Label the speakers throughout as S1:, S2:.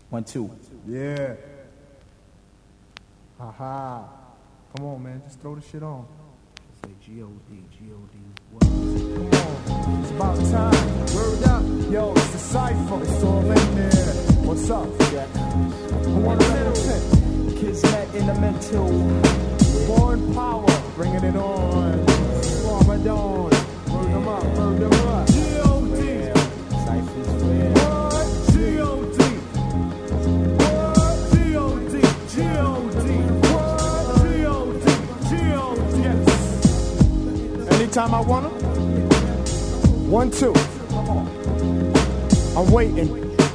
S1: 1, 2.
S2: Yeah. Haha. Come on, man. Just throw the shit on.
S1: Say G-O-D, G-O-D.
S2: Come on. It's about time. Word up. Yo, it's the cypher. It's all in there. What's up?
S1: Jack.
S2: Who wanna represent?
S1: Kismet in the mental.
S2: Born power. Bringing it on. Ramadan. Word them up. Word them up. G.O.D.
S1: Cypher's real.
S2: What? G.O.D. What? G.O.D. G.O.D. What? G.O.D. G.O.D. Yes. Anytime I wanna. 1, 2. I'm waiting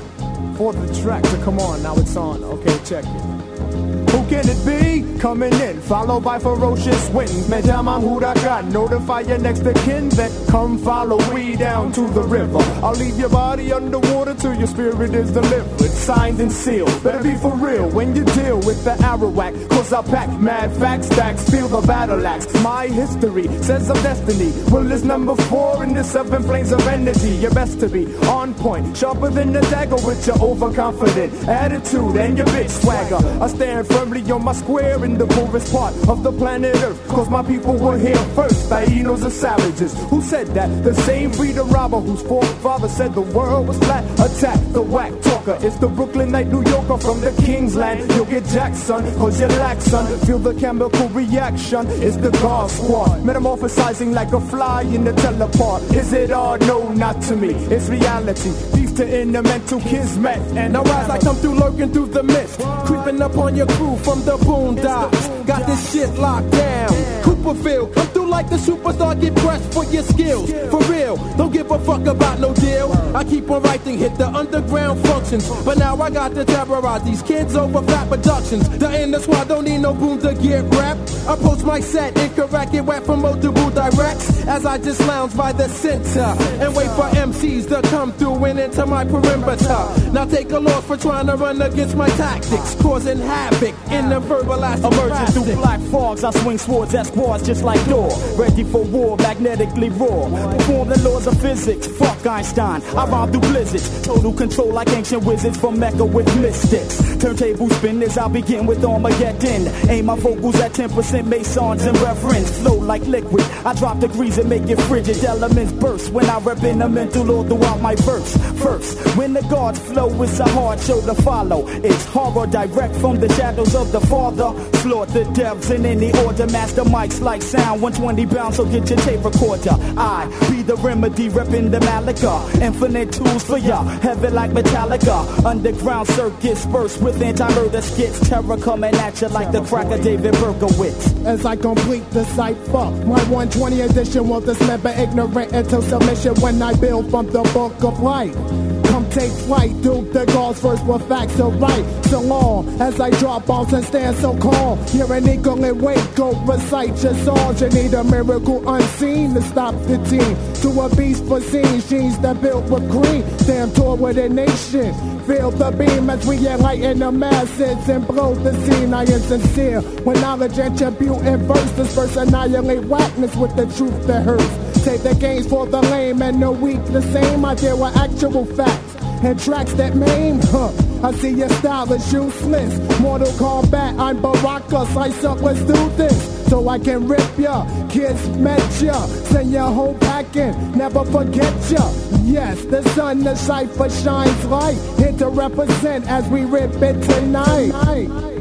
S2: for the track to come on. Now it's on. Okay, check it. Who can it be? Coming in, followed by ferocious winds. Me llaman huracán, notify your next of kin. Then come follow me down to the river. I'll leave your body underwater till your spirit is delivered. Signed and sealed. Better be for real when you deal with the Arawak. Cause I pack mad facts, stacks, feel the battle axe. My history says of destiny. Well, it's number 4 in the 7 flames of energy. You're best to be on point, sharper than a dagger with your overconfident attitude and your bitch swagger. I stand firmly on my square in the poorest part of the planet Earth. Cause my people were here first. Hyenas are savages. Who said that? The same freedom robber whose forefather said the world was flat. Attack the whack talker. It's the Brooklynite New Yorker from the King's Land. You'll get jacked, son, cause you're lax, son. Feel the chemical reaction. It's the God Squad. Metamorphosizing like a fly in the teleport. Is it all? No, not to me. It's reality. Beast to elemental kismet. And
S3: now as I come through lurking through the mist, creeping up on your crew from the boondocks. Got this shit locked down. Cooperfield, come through like the superstar, get pressed for your skills. For real, don't give a fuck about no deal. I keep on writing, hit the underground functions. But now I got to terrorize these kids over fat productions. The inner squad don't need no boom to get rap. I post my set, incorrect, get wet from multiple directs. As I just lounge by the center and wait for MCs to come through and into my perimeter. Now take a loss for trying to run against my tactics, causing havoc in the verbal aspect.
S1: Emerging through black fogs, I swing swords at squads just like Thor. Ready for war, magnetically raw. Perform the laws of physics, fuck Einstein. I rhyme through blizzards, total control like ancient wizards from Mecca with mystics. Turntable spin as I begin with Armageddon. Aim my vocals at 10% Masons and reverence. Flow like liquid, I drop degrees and make it frigid. Elements burst when I rep in the mental all throughout my verse. First, when the gods flow, it's a hard show to follow. It's horror direct from the shadows of the Father. Slaughter the devs in any order. Master mics like sound 120 pounds, so get your tape recorder. I be the remedy, reppin' the Malika. Infinite tools for ya, heavy like Metallica. Underground circuits burst with anti-murder skits. Terror coming at you like the crack of David Berkowitz.
S2: As I complete the cipher, my 120 edition will dismember ignorant until submission when I build from the book of life. Come take flight, Duke the Gauls first with facts are right. So long as I drop bombs and stand so calm. You're an eagle and wait, go recite your songs. You need a miracle unseen to stop the team. To a beast for scenes, jeans that built with green. Stand tall with a nation. Feel the beam as we enlighten the masses and blow the scene. I am sincere when knowledge attribute and verse. This verse annihilate whackness with the truth that hurts. Take the gains for the lame and the weak the same. I deal with actual facts and tracks that maim. I see your style is useless. Mortal Kombat, I'm Baraka. Slice up, let's do this. So I can rip ya, kids met ya. Send your whole packing, never forget ya. Yes, the sun, the cipher shines light. Here to represent as we rip it tonight.